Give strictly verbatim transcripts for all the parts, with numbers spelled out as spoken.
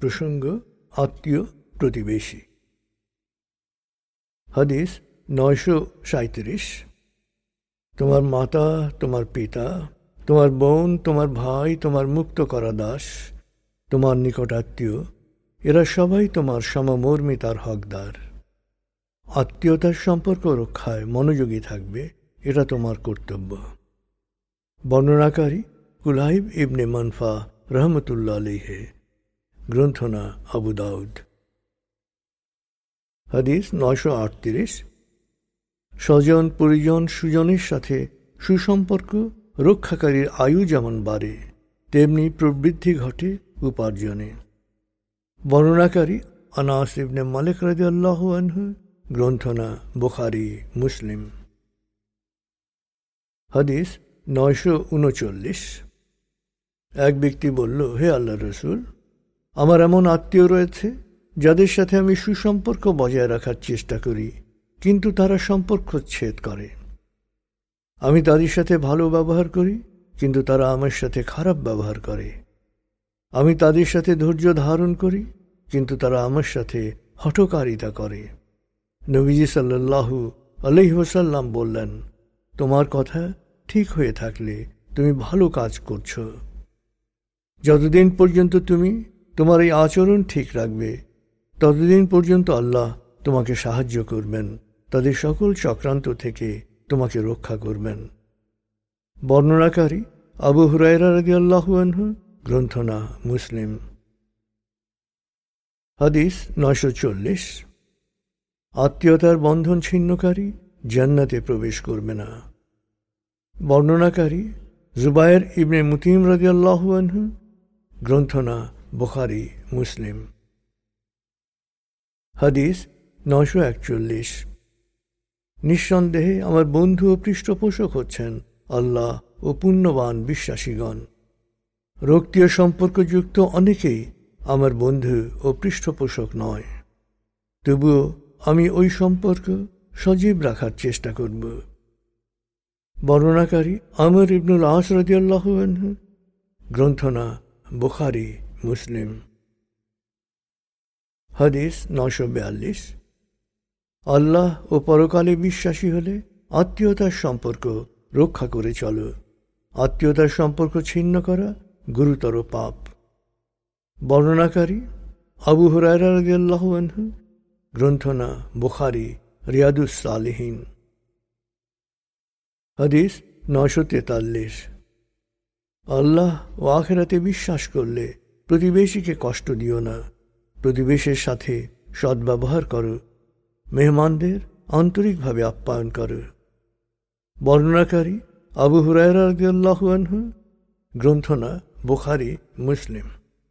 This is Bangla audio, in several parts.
প্রসঙ্গ আত্মীয় প্রতিবেশী। হাদিস নয়শো সাঁইত্রিশ। তোমার মাতা, তোমার পিতা, তোমার বোন, তোমার ভাই, তোমার মুক্ত করা দাস, তোমার নিকটাত্মীয়, এরা সবাই তোমার সমমর্মিতার হকদার। আত্মীয়তার সম্পর্ক রক্ষায় মনোযোগী থাকবে, এটা তোমার কর্তব্য। বর্ণনাকারী কুলাইব ইবনে মানফা রহমতুল্লাহ আলাইহি, গ্রন্থনা আবু দাউদ। হাদিস নয়শো আটত্রিশ। স্বজন পরিজন সুজনের সাথে সুসম্পর্ক রক্ষাকারীর আয়ু যেমন বাড়ে, তেমনি প্রবৃদ্ধি ঘটে উপার্জনে। বর্ণনাকারী আনাস ইবনে মালিক রাদিয়াল্লাহু আনহু, গ্রন্থনা বুখারী মুসলিম। হাদিস নয়শো উনচল্লিশ। এক ব্যক্তি বলল, হে আল্লাহর রাসূল, আমার এমন আত্মীয় রয়েছে যাদের সাথে আমি সুসম্পর্ক বজায় রাখার চেষ্টা করি, কিন্তু তারা সম্পর্ক ছেদ করে। আমি তাদের সাথে ভালো ব্যবহার করি, কিন্তু তারা আমার সাথে খারাপ ব্যবহার করে। আমি তাদের সাথে ধৈর্য ধারণ করি, কিন্তু তারা আমার সাথে হঠকারিতা করে। নবীজি সাল্লাল্লাহু আলাইহি ওয়াসাল্লাম বললেন, তোমার কথা ঠিক হয়ে থাকলে তুমি ভালো কাজ করছো। যতদিন পর্যন্ত তুমি তোমার এই আচরণ ঠিক রাখবে, ততদিন পর্যন্ত আল্লাহ তোমাকে সাহায্য করবেন, তাদের সকল চক্রান্ত থেকে তোমাকে রক্ষা করবেন। বর্ণনাকারী আবু হুরায়রা রাদিয়াল্লাহু আনহু, গ্রন্থনা মুসলিম। হাদিস নয়শো চল্লিশ। আত্মীয়তার বন্ধন ছিন্নকারী জান্নাতে প্রবেশ করবে না। বর্ণনাকারী জুবায়ের ইবনে মুতিম রাদিয়াল্লাহু আনহু, গ্রন্থনা বুখারী মুসলিম। হাদিস নয়শো একচল্লিশ। নিঃসন্দেহে আমার বন্ধু ও পৃষ্ঠপোষক হচ্ছেন আল্লাহ ও পুণ্যবান বিশ্বাসীগণ। রক্তীয় সম্পর্কযুক্ত অনেকেই আমার বন্ধু ও পৃষ্ঠপোষক নয়, তবুও আমি ওই সম্পর্ক সজীব রাখার চেষ্টা করব। বর্ণনাকারী আমর ইবনুল আস রাদিয়াল্লাহু আনহু, গ্রন্থনা বুখারী মুসলিম। হাদিস নয়শো বিয়াল্লিশ। আল্লাহ ও পরকালে বিশ্বাসী হলে আত্মীয়তার সম্পর্ক রক্ষা করে চলো। আত্মীয়তার সম্পর্ক ছিন্ন করা গুরুতর পাপ। বর্ণনাকারী আবু হুরায়রা রাদিয়াল্লাহু আনহু, গ্রন্থনা বুখারী রিয়াদুস সালিহিন। হাদিস নয়শো তেতাল্লিশ। আল্লাহ ও আখিরাতে বিশ্বাস করলে প্রতিবেশীকে কষ্ট দিও না। প্রতিবেশীর সাথে সদ্ব্যবহার করো, মেহমানদের আন্তরিকভাবে আপ্যায়ন করো। বর্ণনাকারী আবু হুরায়রা রাদিয়াল্লাহু আনহু, গ্রন্থনা বুখারী মুসলিম।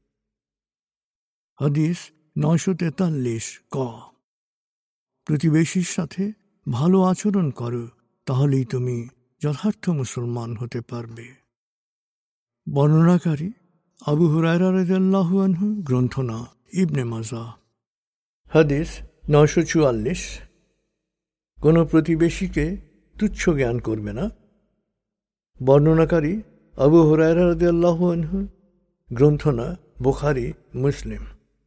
হাদিস নয়শো তেতাল্লিশ ক। প্রতিবেশীর সাথে ভালো আচরণ করো, তাহলেই তুমি যথার্থ মুসলমান হতে পারবে। বর্ণনাকারী আবু হুরায়রা রাদিয়াল্লাহু আনহু, গ্রন্থনা ইবনে মাজাহ। হাদিস নয়শো চুয়াল্লিশ। কোনো প্রতিবেশীকে তুচ্ছ জ্ঞান করবে না। বর্ণনাকারী আবু হুরায়রা রাদিয়াল্লাহু আনহু, গ্রন্থনা বুখারী মুসলিম।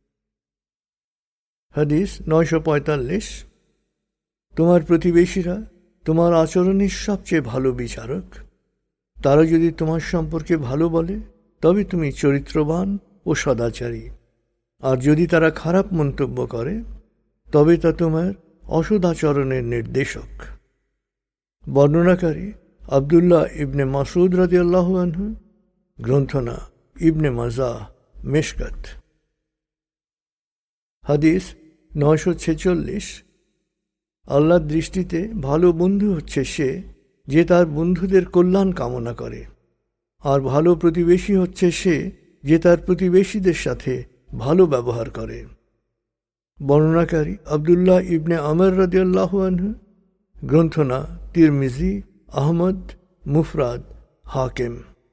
হাদিস নয়শো পঁয়তাল্লিশ। তোমার প্রতিবেশীরা তোমার আচরণের সবচেয়ে ভালো বিচারক। তারা যদি তোমার সম্পর্কে ভালো বলে, তবে তুমি চরিত্রবান ও সদাচারী, আর যদি তারা খারাপ মন্তব্য করে, তবে তা তোমার অসদাচরণের নির্দেশক। বর্ণনাকারী আবদুল্লাহ ইবনে মাসউদ রাদিয়াল্লাহু আনহু, গ্রন্থনা ইবনে মাজাহ মিশকাত। হাদিস নয়শো ছেচল্লিশ। আল্লাহর দৃষ্টিতে ভালো বন্ধু হচ্ছে সে যে তার বন্ধুদের কল্যাণ কামনা করে, আর ভালো প্রতিবেশী হচ্ছে সে যে তার প্রতিবেশীদের সাথে ভালো ব্যবহার করে। বর্ণনাকারী আবদুল্লাহ ইবনে আমর রাদিয়াল্লাহু আনহু, গ্রন্থনা তিরমিজি, আহমদ, মুফরাদ, হাকিম।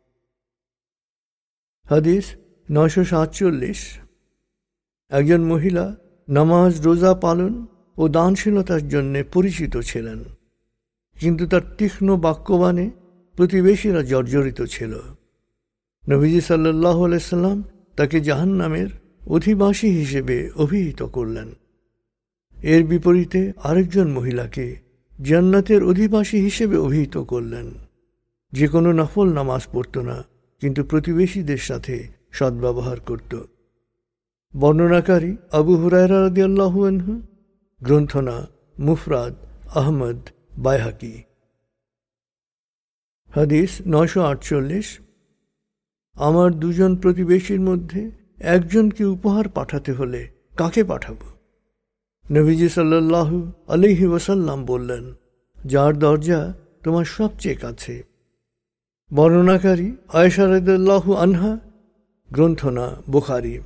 হাদিস নয়শো সাতচল্লিশ। একজন মহিলা নামাজ, রোজা পালন ও দানশীলতার জন্য পরিচিত ছিলেন, কিন্তু তার তীক্ষ্ণ বাক্যবাণে প্রতিবেশীরা জর্জরিত ছিল। নবীজি সাল্লাল্লাহু আলাইহি সাল্লাম তাকে জাহান্নামের অধিবাসী হিসেবে অভিহিত করলেন। এর বিপরীতে আরেকজন মহিলাকে জান্নাতের অধিবাসী হিসেবে অভিহিত করলেন, যে কোনো নফল নামাজ পড়ত না, কিন্তু প্রতিবেশীদের সাথে সদ্ব্যবহার করত। বর্ণনাকারী আবু হুরায়রা রাদিয়াল্লাহু আনহু, গ্রন্থনা মুফরাদ, আহমদ, বাইহাকি। হাদিস নয়শো আটচল্লিশ। আমার দুজন প্রতিবেশীর মধ্যে একজনকে উপহার পাঠাতে হলে কাকে পাঠাবো? নবীজি সাল্লাল্লাহু আলাইহি ওয়াসাল্লাম বললেন, যার দরজা তোমার সবচেয়ে কাছে। বর্ণনাকারী আয়েশা রাদিয়াল্লাহু আনহা, গ্রন্থনা বুখারী।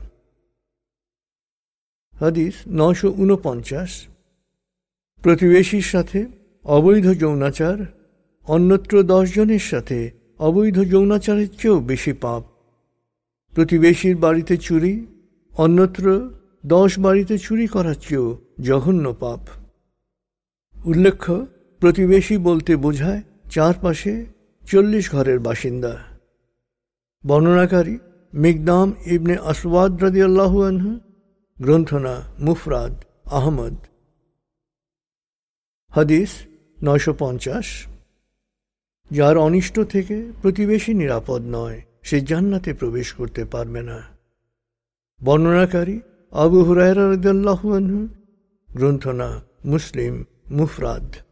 হাদিস নয়শো উনপঞ্চাশ। প্রতিবেশীর সাথে অবৈধ যৌনাচার অন্যত্র দশ জনের সাথে অবৈধ যৌনাচারের চেয়েও বেশি পাপ। প্রতিবেশীর বাড়িতে চুরি অন্যত্র দশ বাড়িতে চুরি করার চেয়েও জঘন্য পাপ। উল্লেখ্য, প্রতিবেশী বলতে বোঝায় চারপাশে চল্লিশ ঘরের বাসিন্দা। বর্ণনাকারী মিকদাম ইবনে আসওয়াদ রাদিয়াল্লাহু আনহু, গ্রন্থনা মুফরাদ, আহমদ। হাদিস নয়শো পঞ্চাশ। যার অনিষ্ট থেকে প্রতিবেশী নিরাপদ নয়, সে জান্নাতে প্রবেশ করতে পারবে না। বর্ণনাকারী আবু হুরায়রা রাদিয়াল্লাহু আনহু, গ্রন্থনা মুসলিম, মুফরাদ।